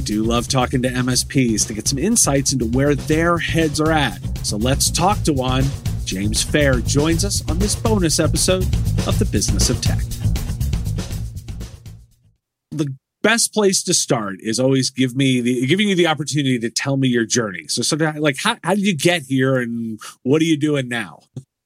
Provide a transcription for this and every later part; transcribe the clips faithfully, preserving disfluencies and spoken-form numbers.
do love talking to M S Ps to get some insights into where their heads are at. So let's talk to one. James Fair joins us on this bonus episode of The Business of Tech. The best place to start is always give me the giving you the opportunity to tell me your journey. So, sort of like, how, how did you get here and what are you doing now?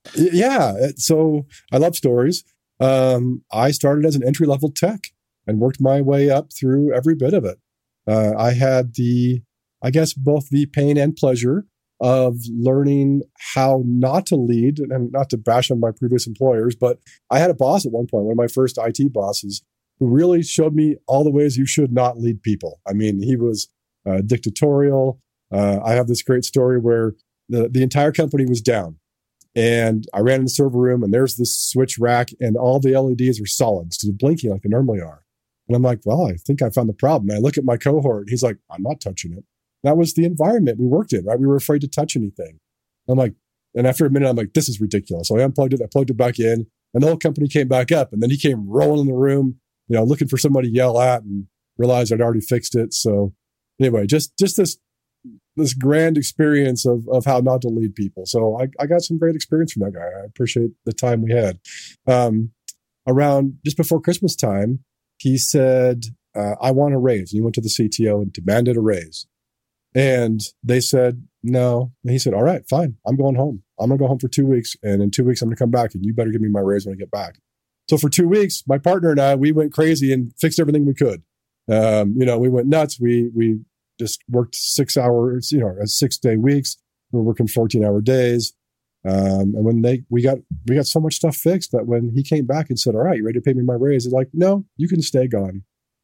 Yeah. So I love stories. Um, I started as an entry-level tech and worked my way up through every bit of it. Uh, I had the, I guess, both the pain and pleasure of learning how not to lead, and not to bash on my previous employers, but I had a boss at one point, one of my first I T bosses, who really showed me all the ways you should not lead people. I mean, he was uh, dictatorial. Uh, I have this great story where the, the entire company was down. And I ran in the server room, and there's this switch rack, and all the L E Ds are solid, so they're blinking like they normally are. And I'm like, well, I think I found the problem. And I look at my cohort, and he's like, I'm not touching it. That was the environment we worked in, right? We were afraid to touch anything. I'm like, and after a minute, I'm like, this is ridiculous. So I unplugged it, I plugged it back in, and the whole company came back up. And then he came rolling in the room, you know, looking for somebody to yell at, and realized I'd already fixed it. So anyway, just just this this grand experience of of how not to lead people. So I, I got some great experience from that guy. I appreciate the time we had. Um, around just before Christmas time, he said, uh, I want a raise. And he went to the C T O and demanded a raise. And they said, no. And he said, all right, fine. I'm going home. I'm going to go home for two weeks. And in two weeks, I'm going to come back, and you better give me my raise when I get back. So for two weeks, my partner and I, we went crazy and fixed everything we could. Um, you know, we went nuts. We, we just worked six hours, you know, six day weeks. We were working fourteen hour days. Um, and when they, we got, we got so much stuff fixed that when he came back and said, all right, you ready to pay me my raise? They're like, no, you can stay gone.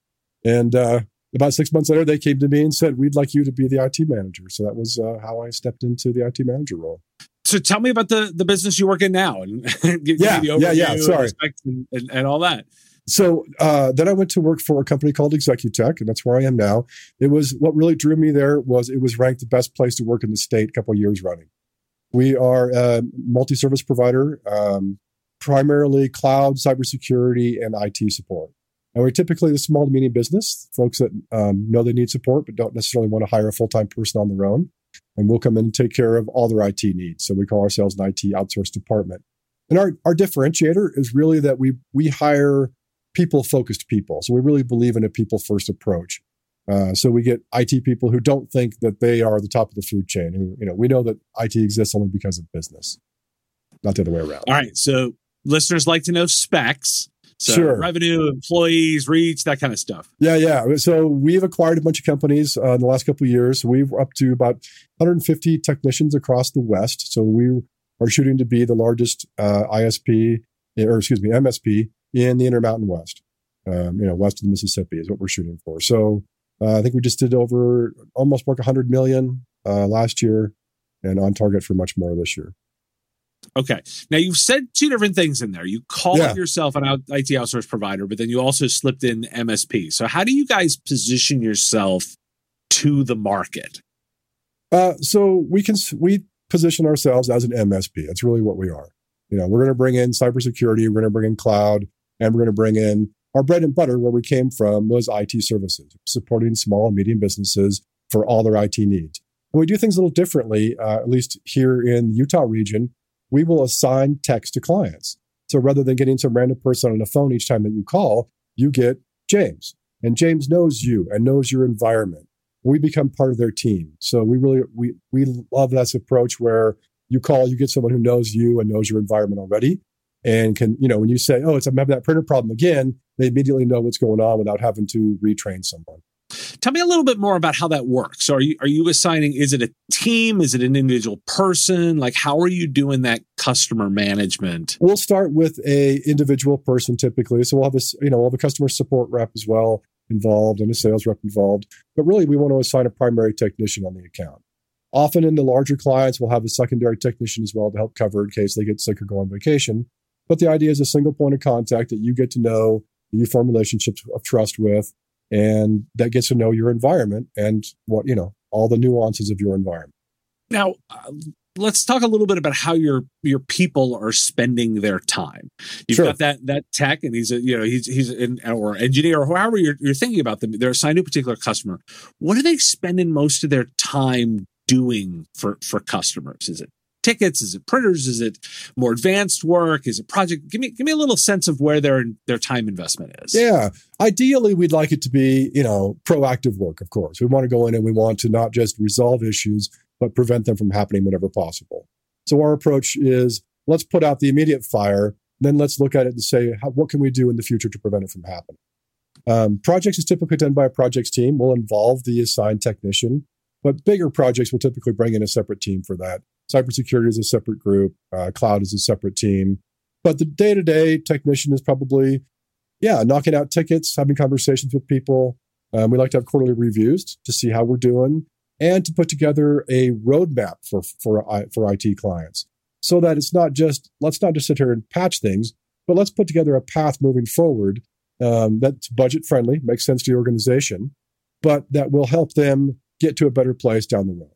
And, uh, about six months later, they came to me and said, we'd like you to be the I T manager. So that was uh, how I stepped into the I T manager role. So tell me about the, the business you work in now, and give yeah, me the overview yeah, yeah. Sorry. And, and, and all that. So uh, then I went to work for a company called Executech, and that's where I am now. It was what really drew me there was it was ranked the best place to work in the state a couple of years running. We are a multi-service provider, um, primarily cloud, cybersecurity, and I T support. And we're typically the small to medium business, folks that um, know they need support but don't necessarily want to hire a full-time person on their own. And we'll come in and take care of all their I T needs. So we call ourselves an I T outsourced department. And our, our differentiator is really that we we hire people-focused people. So we really believe in a people-first approach. Uh, so we get I T people who don't think that they are the top of the food chain. Who, you know, we know that I T exists only because of business, not the other way around. All right. So listeners like to know specs. So sure. Revenue, employees, reach, that kind of stuff. Yeah, yeah. So we've acquired a bunch of companies uh, in the last couple of years. We're up to about one hundred fifty technicians across the West. So we are shooting to be the largest uh, I S P, or excuse me, M S P in the Intermountain West. Um, you know, west of the Mississippi is what we're shooting for. So uh, I think we just did over almost like one hundred million uh, last year, and on target for much more this year. Okay. Now, you've said two different things in there. You call yeah. yourself an I T outsource provider, but then you also slipped in M S P. So how do you guys position yourself to the market? Uh, so we can we position ourselves as an M S P. That's really what we are. You know, we're going to bring in cybersecurity, we're going to bring in cloud, and we're going to bring in our bread and butter. Where we came from was I T services, supporting small and medium businesses for all their I T needs. And we do things a little differently, uh, at least here in the Utah region. We will assign techs to clients. So rather than getting some random person on the phone each time that you call, you get James. And James knows you and knows your environment. We become part of their team. So we really, we we love that approach where you call, you get someone who knows you and knows your environment already. And can, you know, when you say, oh, it's I'm having that printer problem again, they immediately know what's going on without having to retrain someone. Tell me a little bit more about how that works. So are you are you assigning, is it a team? Is it an individual person? Like, how are you doing that customer management? We'll start with a individual person typically. So we'll have this, you know, we'll have a customer support rep as well involved and a sales rep involved. But really, we want to assign a primary technician on the account. Often in the larger clients, we'll have a secondary technician as well to help cover in case they get sick or go on vacation. But the idea is a single point of contact that you get to know, that you form relationships of trust with, and that gets to know your environment and what, you know, all the nuances of your environment. Now, uh, let's talk a little bit about how your your people are spending their time. You've Sure. got that that tech, and he's a you know he's he's an or engineer or however you're you're thinking about them. They're assigned to a particular customer. What are they spending most of their time doing for for customers? Is it tickets? Is it printers? Is it more advanced work? Is it project? Give me give me a little sense of where their their time investment is. Yeah. Ideally, we'd like it to be, you know, proactive work, of course. We want to go in and we want to not just resolve issues, but prevent them from happening whenever possible. So our approach is, let's put out the immediate fire, then let's look at it and say, how, what can we do in the future to prevent it from happening? Um, projects is typically done by a projects team. Will involve the assigned technician, but bigger projects will typically bring in a separate team for that. Cybersecurity is a separate group. Uh, cloud is a separate team. But the day-to-day technician is probably, yeah, knocking out tickets, having conversations with people. Um, we like to have quarterly reviews to see how we're doing and to put together a roadmap for, for, for I T clients so that it's not just, let's not just sit here and patch things, but let's put together a path moving forward um, that's budget friendly, makes sense to the organization, but that will help them get to a better place down the road.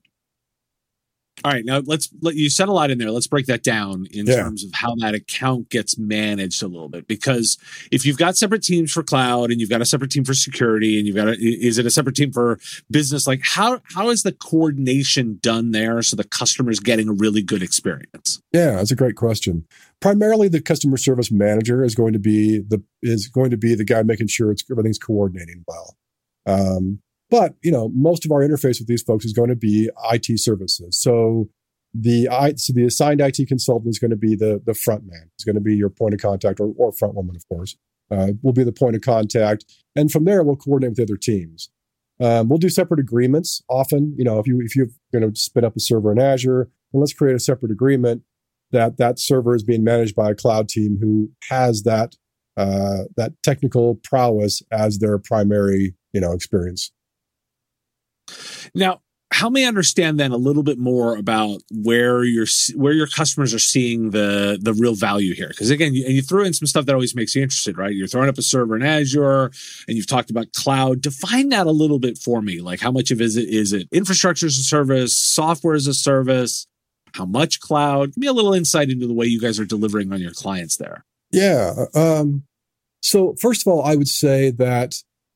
All right, now let's let you said a lot in there. Let's break that down in Yeah. terms of how that account gets managed a little bit. Because if you've got separate teams for cloud and you've got a separate team for security and you've got a, is it a separate team for business? Like how how is the coordination done there so the customer's getting a really good experience? Yeah, that's a great question. Primarily, the customer service manager is going to be the is going to be the guy making sure it's everything's coordinating well. Um, But, you know, most of our interface with these folks is going to be I T services. So the I, so the assigned I T consultant is going to be the, the front man. It's going to be your point of contact or, or front woman, of course, uh, will be the point of contact. And from there, we'll coordinate with other teams. Um, we'll do separate agreements often. You know, if, you, if you're going to spin up a server in Azure, then let's create a separate agreement that that server is being managed by a cloud team who has that, uh, that technical prowess as their primary, you know, experience. Now, help me understand then a little bit more about where your where your customers are seeing the the real value here. Because again, you, and you threw in some stuff that always makes you interested, right? You're throwing up a server in Azure, and you've talked about cloud. Define that a little bit for me. Like, how much of is it is it infrastructure as a service, software as a service? How much cloud? Give me a little insight into the way you guys are delivering on your clients there. Yeah. Um, so first of all, I would say that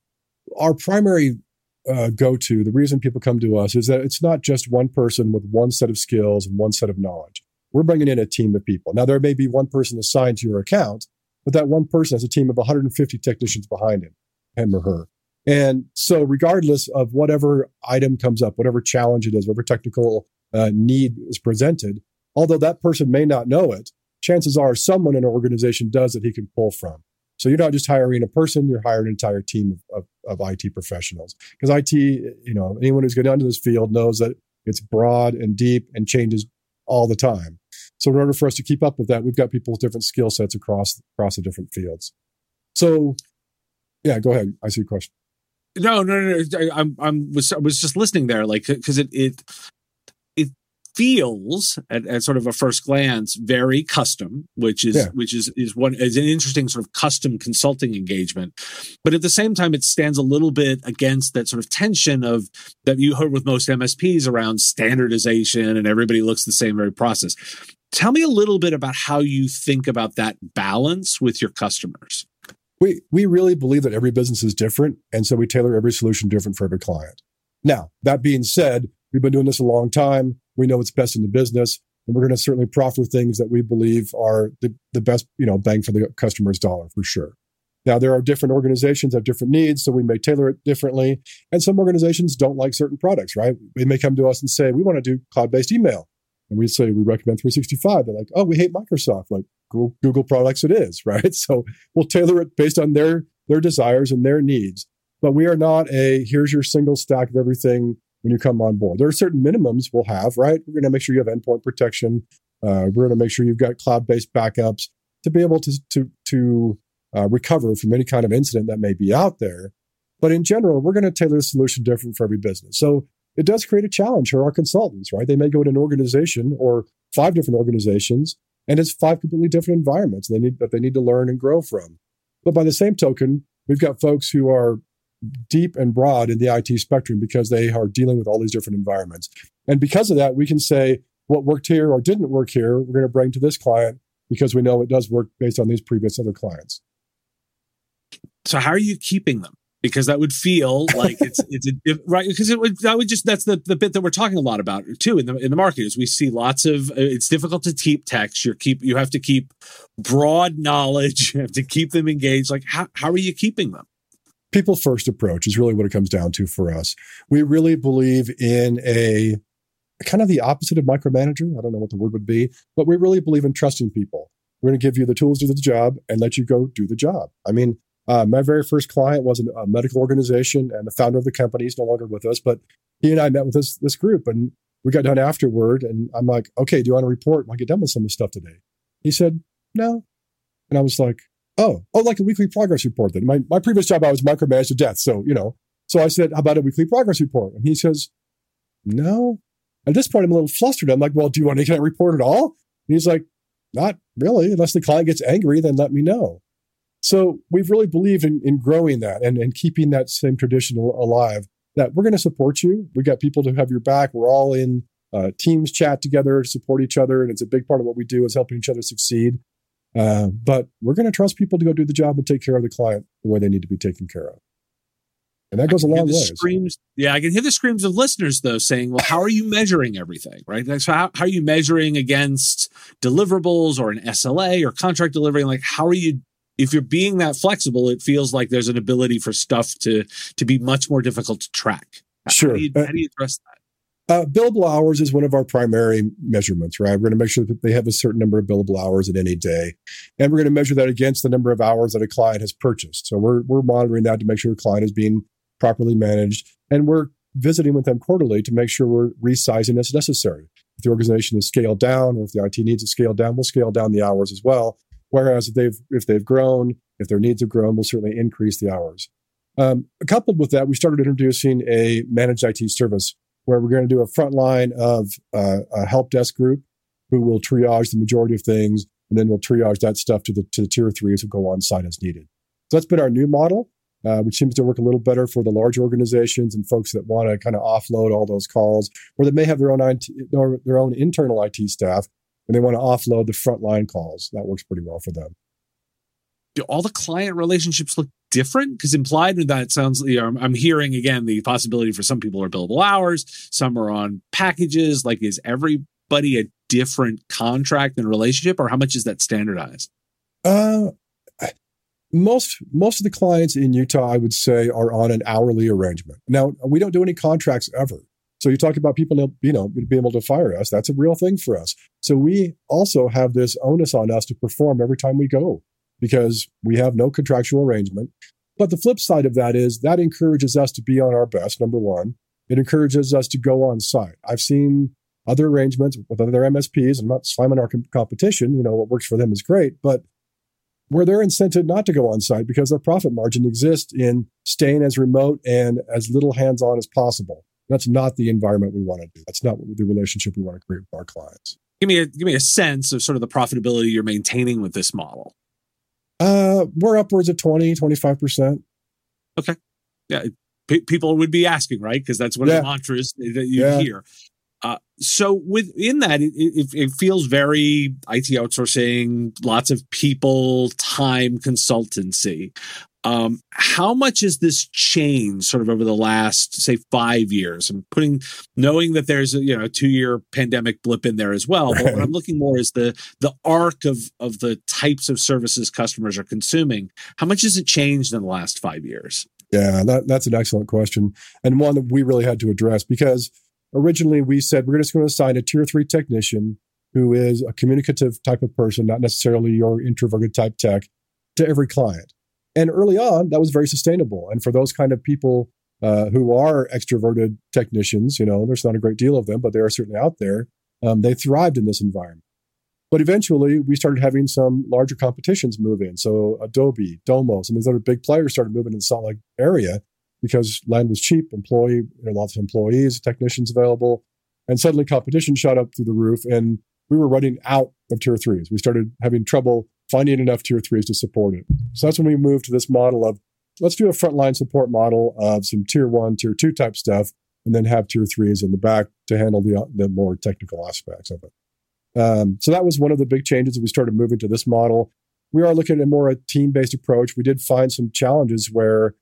our primary Uh, go-to, the reason people come to us is that it's not just one person with one set of skills and one set of knowledge. We're bringing in a team of people. Now, there may be one person assigned to your account, but that one person has a team of one hundred fifty technicians behind him, him or her. And so regardless of whatever item comes up, whatever challenge it is, whatever technical uh, need is presented, although that person may not know it, chances are someone in an organization does that he can pull from. So you're not just hiring a person, you're hiring an entire team of, of, of I T professionals. Because I T, you know, anyone who's gone into this field knows that it's broad and deep and changes all the time. So in order for us to keep up with that, we've got people with different skill sets across, across the different fields. So, yeah, go ahead. I see your question. No, no, no. no. I'm, I'm was, I was just listening there, like, because it, it, it feels at, at sort of a first glance very custom, which is, Yeah. which is, is one is an interesting sort of custom consulting engagement. But at the same time, it stands a little bit against that sort of tension of that you heard with most M S Ps around standardization and everybody looks the same very process. Tell me a little bit about how you think about that balance with your customers. We we really believe that every business is different, and so we tailor every solution different for every client. Now, that being said, we've been doing this a long time. We know what's best in the business, and we're going to certainly proffer things that we believe are the, the best, you know, bang for the customer's dollar for sure. Now, there are different organizations have different needs, so we may tailor it differently. And some organizations don't like certain products, right? They may come to us and say, we want to do cloud-based email. And we say, we recommend three sixty-five. They're like, oh, we hate Microsoft. Like, Google, Google products it is, right? So we'll tailor it based on their, their desires and their needs. But we are not a, here's your single stack of everything when you come on board. There are certain minimums we'll have, right? We're going to make sure you have endpoint protection. Uh, we're going to make sure you've got cloud-based backups to be able to, to, to uh, recover from any kind of incident that may be out there. But in general, we're going to tailor the solution different for every business. So it does create a challenge for our consultants, right? They may go to an organization or five different organizations, and it's five completely different environments they need, that they need to learn and grow from. But by the same token, we've got folks who are deep and broad in the I T spectrum because they are dealing with all these different environments. And because of that, we can say, what worked here or didn't work here, we're going to bring to this client because we know it does work based on these previous other clients. So how are you keeping them? Because that would feel like it's it's a right because it would that would just that's the, the bit that we're talking a lot about too in the in the market is we see lots of uh, it's difficult to keep techs. You keep you have to keep broad knowledge. You have to keep them engaged. Like how how are you keeping them? People first approach is really what it comes down to for us. We really believe in a kind of the opposite of micromanager. I don't know what the word would be, but we really believe in trusting people. We're going to give you the tools to do the job and let you go do the job. I mean. Uh, my very first client was a medical organization, and the founder of the company is no longer with us. But he and I met with this this group, and we got done afterward. And I'm like, "Okay, do you want to report when I get done with some of this stuff today?" He said, "No," and I was like, "Oh, oh, like a weekly progress report." Then my my previous job, I was micromanaged to death, so you know. So I said, "How about a weekly progress report?" And he says, "No." At this point, I'm a little flustered. I'm like, "Well, do you want to get a report at all?" And he's like, "Not really. Unless the client gets angry, then let me know." So we've really believed in, in growing that and, and keeping that same tradition alive, that we're going to support you. We got people to have your back. We're all in uh, teams chat together to support each other. And it's a big part of what we do is helping each other succeed. Uh, but we're going to trust people to go do the job and take care of the client the way they need to be taken care of. And that goes a long way. Screams, yeah, I can hear the screams of listeners, though, saying, well, how are you measuring everything, right? So how, how are you measuring against deliverables or an S L A or contract delivery? Like, how are you If you're being that flexible, it feels like there's an ability for stuff to to be much more difficult to track. Sure. How do you, how do you address that? Uh, billable hours is one of our primary measurements, right? We're going to make sure that they have a certain number of billable hours in any day. And we're going to measure that against the number of hours that a client has purchased. So we're we're monitoring that to make sure a client is being properly managed. And we're visiting with them quarterly to make sure we're resizing as necessary. If the organization is scaled down or if the I T needs to scale down, we'll scale down the hours as well. Whereas if they've if they've grown, if their needs have grown, we'll certainly increase the hours. Um, coupled with that, we started introducing a managed I T service where we're going to do a front line of uh, a help desk group who will triage the majority of things, and then we'll triage that stuff to the to the tier threes who go on site as needed. So that's been our new model, uh, which seems to work a little better for the large organizations and folks that want to kind of offload all those calls, or that may have their own I T, their, their own internal I T staff. And they want to offload the frontline calls. That works pretty well for them. Do all the client relationships look different? Because implied in that, it sounds, you know, I'm hearing again the possibility for some people are billable hours, some are on packages. Like, is everybody a different contract and relationship, or how much is that standardized? Uh, most most of the clients in Utah, I would say, are on an hourly arrangement. Now, we don't do any contracts ever. So you talk about people, you know, being able to fire us. That's a real thing for us. So we also have this onus on us to perform every time we go because we have no contractual arrangement. But the flip side of that is that encourages us to be on our best, number one. It encourages us to go on site. I've seen other arrangements with other M S Ps. I'm not slamming our com- competition. You know, what works for them is great. But where they're incented not to go on site because their profit margin exists in staying as remote and as little hands-on as possible. That's not the environment we want to do. That's not the relationship we want to create with our clients. Give me a give me a sense of sort of the profitability you're maintaining with this model. Uh, we're upwards of twenty, twenty-five percent. Okay. Yeah. P- people would be asking, right? Because that's one yeah. of the mantras that you yeah. hear. Uh, so within that, it, it, it feels very I T outsourcing, lots of people, time consultancy. Um, how much has this changed sort of over the last, say, five years? I'm putting, knowing that there's a, you know, a two-year pandemic blip in there as well. But what I'm looking more is the the arc of of the types of services customers are consuming. How much has it changed in the last five years? Yeah, that, that's an excellent question, and one that we really had to address because originally we said we're just going to assign a tier three technician who is a communicative type of person, not necessarily your introverted type tech, to every client. And early on, that was very sustainable. And for those kind of people uh, who are extroverted technicians, you know, there's not a great deal of them, but they are certainly out there. Um, they thrived in this environment. But eventually, we started having some larger competitions move in. So Adobe, Domo, some of these other big players started moving in the Salt Lake area because land was cheap, employee, you know, lots of employees, technicians available. And suddenly competition shot up through the roof and we were running out of tier threes. We started having trouble finding enough tier threes to support it. So that's when we moved to this model of let's do a frontline support model of some tier one, tier two type stuff. and then have tier threes in the back to handle the, the more technical aspects of it. Um, so that was one of the big changes as we started moving to this model. We are looking at more a team-based approach. We did find some challenges where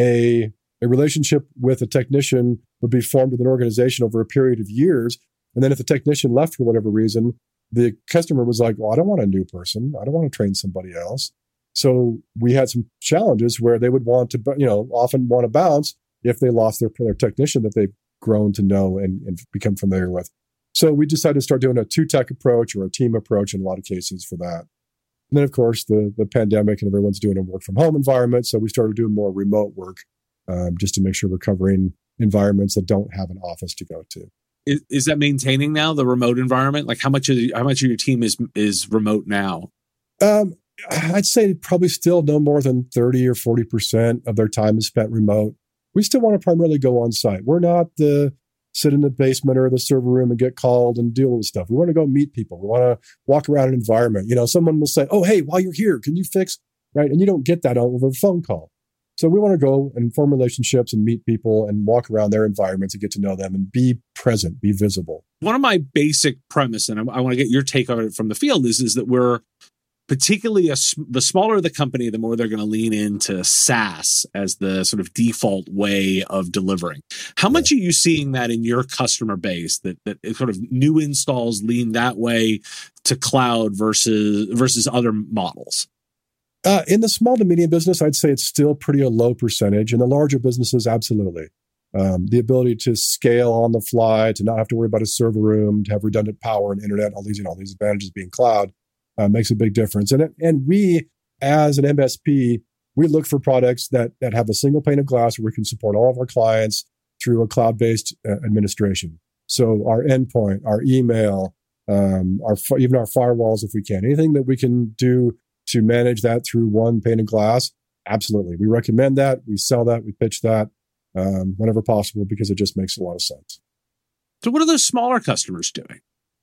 a, a relationship with a technician would be formed with an organization over a period of years. And then if the technician left for whatever reason, the customer was like, well, I don't want a new person. I don't want to train somebody else. So we had some challenges where they would want to, you know, often want to bounce if they lost their, their technician that they've grown to know and, and become familiar with. So we decided to start doing a two-tech approach or a team approach in a lot of cases for that. And then, of course, the, the pandemic and everyone's doing a work-from-home environment. So we started doing more remote work um, just to make sure we're covering environments that don't have an office to go to. Is, is that maintaining now, the remote environment? Like how much of how much of your team is is remote now? Um, I'd say probably still no more than thirty or forty percent of their time is spent remote. We still want to primarily go on site. We're not the sit in the basement or the server room and get called and deal with stuff. We want to go meet people. We want to walk around an environment. You know, someone will say, oh, hey, while you're here, can you fix, right? And you don't get that over a phone call. So we want to go and form relationships and meet people and walk around their environments and get to know them and be present, be visible. One of my basic premise, and I, I want to get your take on it from the field, is, is that we're particularly a, the smaller the company, the more they're going to lean into SaaS as the sort of default way of delivering. How much yeah. are you seeing that in your customer base, that that sort of new installs lean that way to cloud versus versus other models? Uh, in the small to medium business, I'd say it's still pretty a low percentage. In the larger businesses, absolutely. Um, the ability to scale on the fly, to not have to worry about a server room, to have redundant power and internet, all these, you know, all these advantages being cloud. Uh, makes a big difference. And and we, as an M S P, we look for products that that have a single pane of glass where we can support all of our clients through a cloud-based uh, administration. So our endpoint, our email, um, our even our firewalls, if we can, anything that we can do to manage that through one pane of glass, absolutely. We recommend that. We sell that. We pitch that um, whenever possible because it just makes a lot of sense. So what are those smaller customers doing?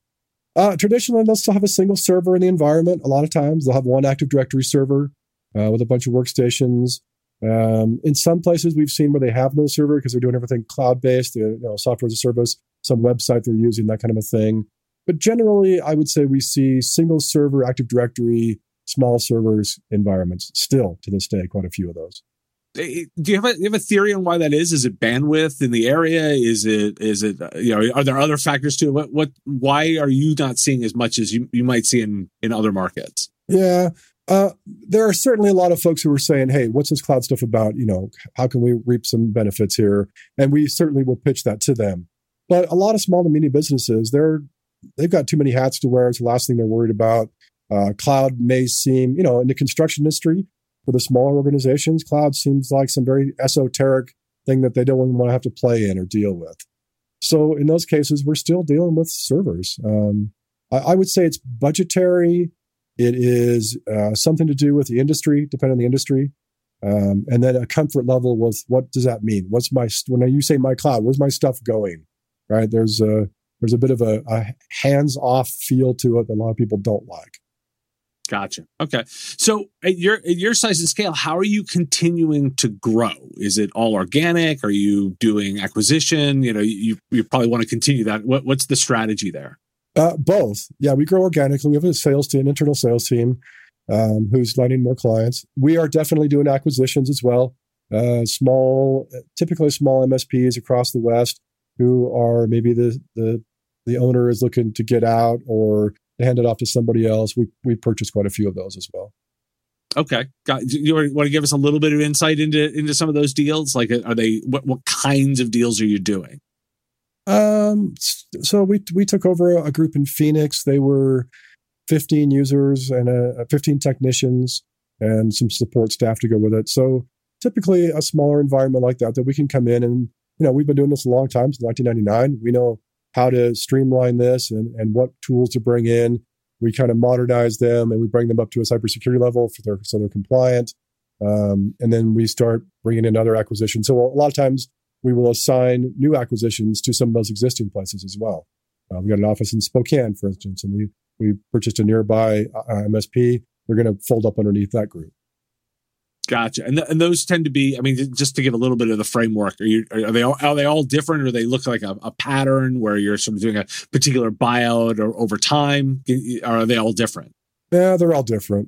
Uh, traditionally, they'll still have a single server in the environment. A lot of times, they'll have one Active Directory server uh, with a bunch of workstations. Um, in some places, we've seen where they have no server because they're doing everything cloud-based, you know, software as a service, some website they're using, that kind of a thing. But generally, I would say we see single server Active Directory, small servers environments still to this day, quite a few of those. Do you have a, do you have a theory on why that is? Is it bandwidth in the area? Is it, is it, you know, are there other factors too? What, what, why are you not seeing as much as you, you might see in, in other markets? Yeah. Uh, there are certainly a lot of folks who are saying, hey, what's this cloud stuff about? You know, how can we reap some benefits here? And we certainly will pitch that to them. But a lot of small to medium businesses, they're, they've got too many hats to wear. It's the last thing they're worried about. Uh, cloud may seem, you know, in the construction industry, for the smaller organizations, cloud seems like some very esoteric thing that they don't want to have to play in or deal with. So in those cases, we're still dealing with servers. Um, I, I would say it's budgetary. It is uh, something to do with the industry, depending on the industry. Um, and then a comfort level with what does that mean? What's my, when you say my cloud, where's my stuff going? Right? There's a, there's a bit of a, a hands-off feel to it that a lot of people don't like. Gotcha. Okay. So at your at your size and scale, how are you continuing to grow? Is it all organic? Are you doing acquisition? You know, you you probably want to continue that. What what's the strategy there? Uh, both. Yeah, we grow organically. We have a sales team, internal sales team, um, who's landing more clients. We are definitely doing acquisitions as well. Uh, small, typically small M S Ps across the West who are maybe the the the owner is looking to get out or to hand it off to somebody else. We we purchased quite a few of those as well. Okay, got you. Want to give us a little bit of insight into into some of those deals? Like, are they what what kinds of deals are you doing? Um, so we we took over a group in Phoenix. They were fifteen users and a, fifteen technicians and some support staff to go with it. So typically, a smaller environment like that that we can come in and, you know, we've been doing this a long time, since nineteen ninety-nine. We know how to streamline this and, and what tools to bring in. We kind of modernize them and we bring them up to a cybersecurity level for their, so they're compliant. Um, and then we start bringing in other acquisitions. So a lot of times we will assign new acquisitions to some of those existing places as well. Uh, we got an office in Spokane, for instance, and we, we purchased a nearby uh, M S P. They're going to fold up underneath that group. Gotcha. And, th- and those tend to be, I mean, just to give a little bit of the framework, are you, are they all, are they all different, or they look like a, a pattern where you're sort of doing a particular buyout or over time? Or are they all different? Yeah, they're all different.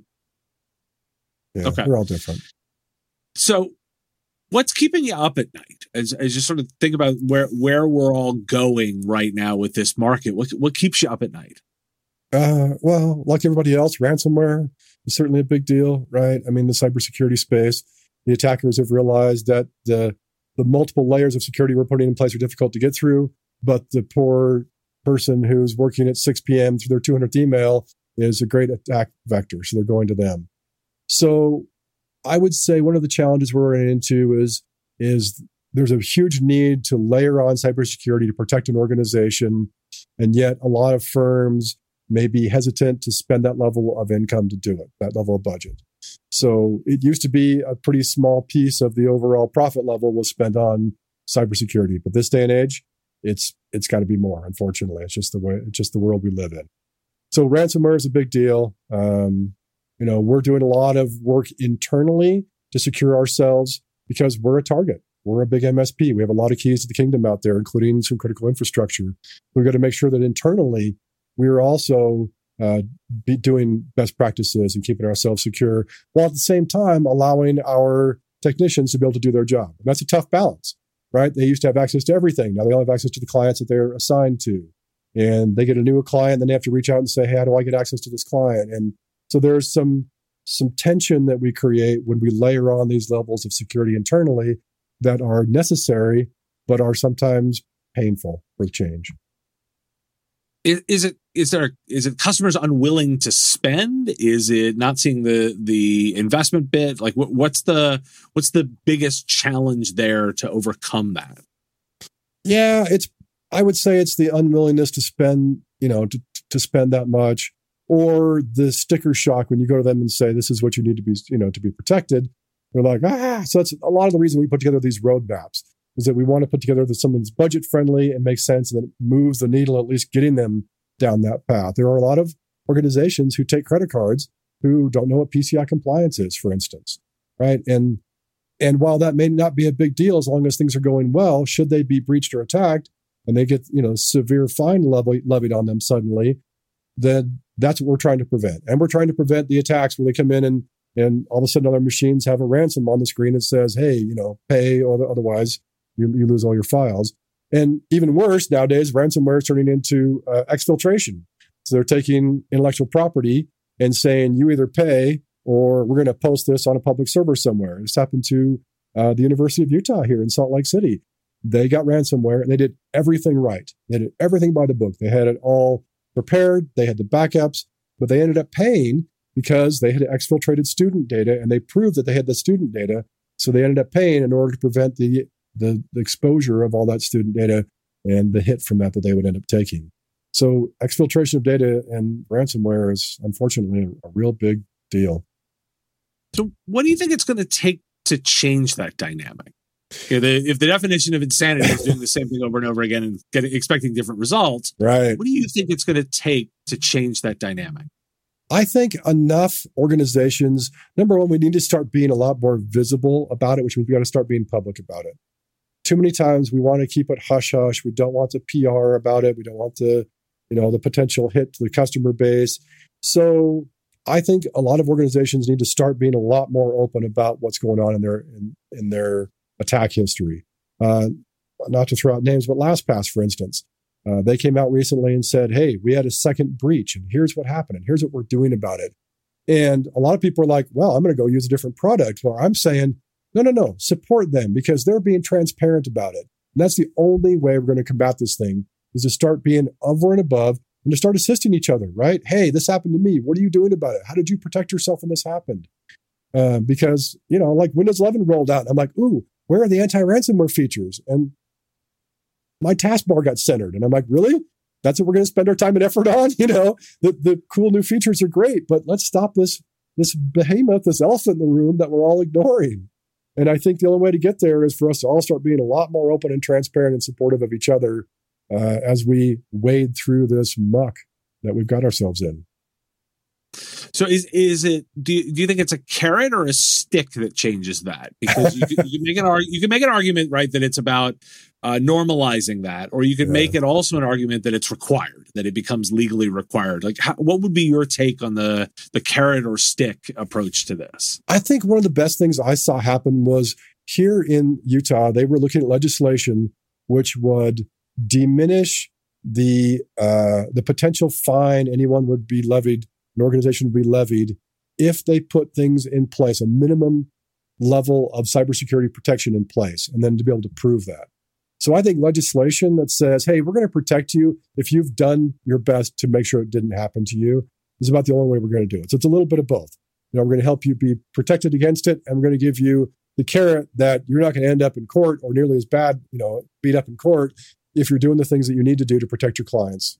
Yeah, okay. They're all different. So what's keeping you up at night as, as you sort of think about where, where we're all going right now with this market? What, what keeps you up at night? Uh, well, like everybody else, ransomware is certainly a big deal, right? I mean, the cybersecurity space, the attackers have realized that the the multiple layers of security we're putting in place are difficult to get through, but the poor person who's working at six p.m. through their two hundredth email is a great attack vector, so they're going to them. So I would say one of the challenges we're running into is, is there's a huge need to layer on cybersecurity to protect an organization, and yet a lot of firms may be hesitant to spend that level of income to do it, that level of budget. So it used to be a pretty small piece of the overall profit level was spent on cybersecurity, but this day and age, it's it's got to be more. Unfortunately, it's just the way, it's just the world we live in. So ransomware is a big deal. Um, you know, we're doing a lot of work internally to secure ourselves because we're a target. We're a big M S P. We have a lot of keys to the kingdom out there, including some critical infrastructure. We've got to make sure that internally we are also uh, be doing best practices and keeping ourselves secure, while at the same time allowing our technicians to be able to do their job. And that's a tough balance, right? They used to have access to everything. Now they only have access to the clients that they're assigned to. And they get a new client, then they have to reach out and say, hey, how do I get access to this client? And so there's some some tension that we create when we layer on these levels of security internally that are necessary, but are sometimes painful for change. Is, is it is there is it customers unwilling to spend? Is it not seeing the the investment bit? Like what, what's the what's the biggest challenge there to overcome that? Yeah, it's I would say it's the unwillingness to spend, you know, to to spend that much, or the sticker shock when you go to them and say this is what you need to be, you know, to be protected. They're like, ah. So that's a lot of the reason we put together these roadmaps. Is that we want to put together that someone's budget friendly and makes sense, and that it moves the needle, at least getting them down that path. There are a lot of organizations who take credit cards who don't know what P C I compliance is, for instance, right? And and while that may not be a big deal, as long as things are going well, should they be breached or attacked, and they get, you know, severe fine levied levied on them suddenly, then that's what we're trying to prevent. And we're trying to prevent the attacks where they come in and and all of a sudden other machines have a ransom on the screen that says, hey, you know, pay, or otherwise You, you lose all your files. And even worse, nowadays, ransomware is turning into uh, exfiltration. So they're taking intellectual property and saying, you either pay or we're going to post this on a public server somewhere. This happened to uh, the University of Utah here in Salt Lake City. They got ransomware and they did everything right. They did everything by the book. They had it all prepared. They had the backups, but they ended up paying because they had exfiltrated student data and they proved that they had the student data. So they ended up paying in order to prevent the The, the exposure of all that student data and the hit from that that they would end up taking. So exfiltration of data and ransomware is unfortunately a, a real big deal. So what do you think it's going to take to change that dynamic? You know, the, if the definition of insanity is doing the same thing over and over again and getting, expecting different results, right? What do you think it's going to take to change that dynamic? I think enough organizations, number one, we need to start being a lot more visible about it, which means we got to start being public about it. Too many times we want to keep it hush hush. We don't want the P R about it. We don't want the, you know, the potential hit to the customer base. So I think a lot of organizations need to start being a lot more open about what's going on in their in, in their attack history. Uh, not to throw out names, but LastPass, for instance, uh, they came out recently and said, "Hey, we had a second breach, and here's what happened, and here's what we're doing about it." And a lot of people are like, "Well, I'm going to go use a different product." Well, I'm saying, No, no, no. Support them because they're being transparent about it. And that's the only way we're going to combat this thing is to start being over and above and to start assisting each other, right? Hey, this happened to me. What are you doing about it? How did you protect yourself when this happened? Uh, because, you know, like Windows eleven rolled out. And I'm like, ooh, where are the anti-ransomware features? And my taskbar got centered. And I'm like, really? That's what we're going to spend our time and effort on? You know, the, the cool new features are great, but let's stop this, this behemoth, this elephant in the room that we're all ignoring. And I think the only way to get there is for us to all start being a lot more open and transparent and supportive of each other uh, as we wade through this muck that we've got ourselves in. So is is it? Do you, do you think it's a carrot or a stick that changes that? Because you can, you can make an arg- you can make an argument, right, that it's about uh, normalizing that, or you could yeah. make it also an argument that it's required, that it becomes legally required. Like, how, what would be your take on the the carrot or stick approach to this? I think one of the best things I saw happen was here in Utah, they were looking at legislation which would diminish the uh, the potential fine anyone would be levied. An organization would be levied if they put things in place, a minimum level of cybersecurity protection in place, and then to be able to prove that. So I think legislation that says, hey, we're going to protect you if you've done your best to make sure it didn't happen to you is about the only way we're going to do it. So it's a little bit of both. You know, we're going to help you be protected against it, and we're going to give you the carrot that you're not going to end up in court or nearly as bad, you know, beat up in court if you're doing the things that you need to do to protect your clients.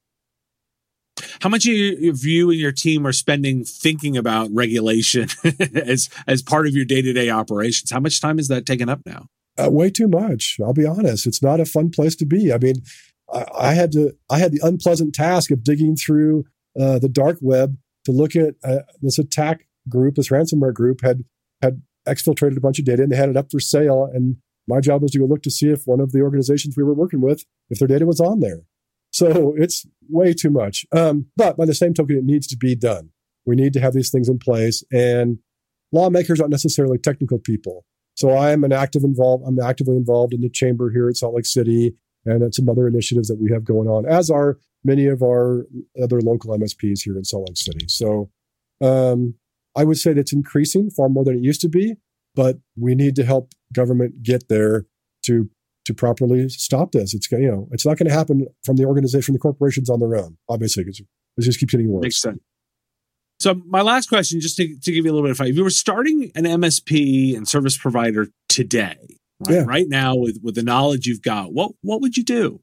How much of you and your team are spending thinking about regulation as as part of your day-to-day operations? How much time is that taking up now? Uh, way too much. I'll be honest. It's not a fun place to be. I mean, I, I had to. I had the unpleasant task of digging through uh, the dark web to look at uh, this attack group. This ransomware group had had exfiltrated a bunch of data, and they had it up for sale. And my job was to go look to see if one of the organizations we were working with, if their data was on there. So it's way too much. Um, but by the same token, it needs to be done. We need to have these things in place. And lawmakers aren't necessarily technical people. So I'm an active involved. I'm actively involved in the chamber here at Salt Lake City, and at some other initiatives that we have going on, as are many of our other local M S Ps here in Salt Lake City. So um, I would say that's increasing far more than it used to be, but we need to help government get there to to properly stop this. It's, you know, it's not going to happen from the organization, the corporations on their own, obviously, because it just keeps getting worse. Makes sense. So my last question, just to, to give you a little bit of fight, if you were starting an M S P and service provider today, right, yeah. right now with, with the knowledge you've got, what what would you do?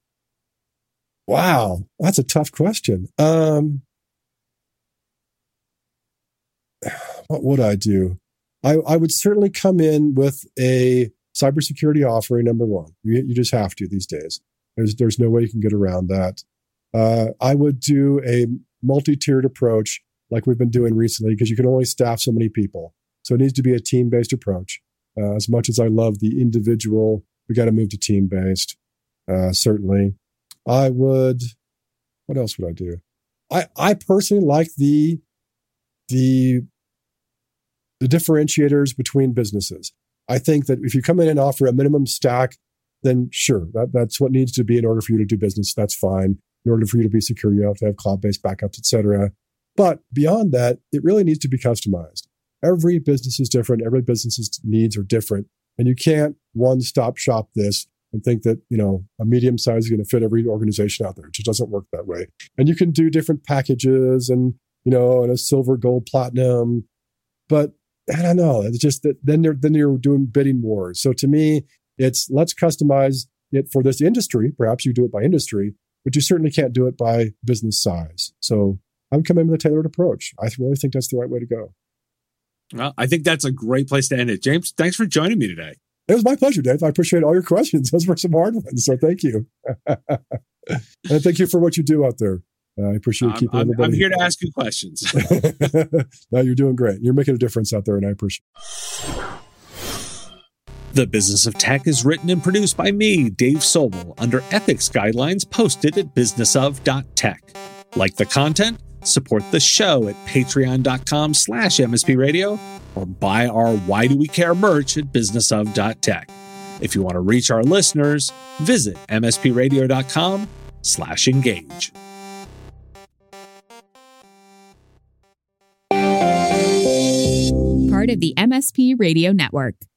Wow, that's a tough question. Um, what would I do? I, I would certainly come in with a cybersecurity offering, number one. You, you just have to these days. There's there's no way you can get around that. Uh, I would do a multi-tiered approach like we've been doing recently, because you can only staff so many people. So it needs to be a team-based approach. Uh, as much as I love the individual, we got to move to team-based, uh, certainly. I would, what else would I do? I, I personally like the, the, the differentiators between businesses. I think that if you come in and offer a minimum stack, then sure, that, that's what needs to be in order for you to do business. That's fine. In order for you to be secure, you have to have cloud-based backups, et cetera. But beyond that, it really needs to be customized. Every business is different. Every business's needs are different. And you can't one-stop shop this and think that, you know, a medium size is going to fit every organization out there. It just doesn't work that way. And you can do different packages and, you know, and a silver, gold, platinum. But I don't know. It's just that then they're, then you're doing bidding wars. So to me, it's let's customize it for this industry. Perhaps you do it by industry, but you certainly can't do it by business size. So I'm coming with a tailored approach. I really think that's the right way to go. Well, I think that's a great place to end it. James, thanks for joining me today. It was my pleasure, Dave. I appreciate all your questions. Those were some hard ones, so thank you. And thank you for what you do out there. Uh, I appreciate um, keeping I'm, everybody. I'm here to ask you questions. No, you're doing great. You're making a difference out there, and I appreciate it. The Business of Tech is written and produced by me, Dave Sobel, under ethics guidelines posted at business of dot tech. Like the content? Support the show at patreon.com slash MSP radio or buy our Why Do We Care merch at business of dot tech. If you want to reach our listeners, visit mspradio.com slash engage. Part of the M S P Radio Network.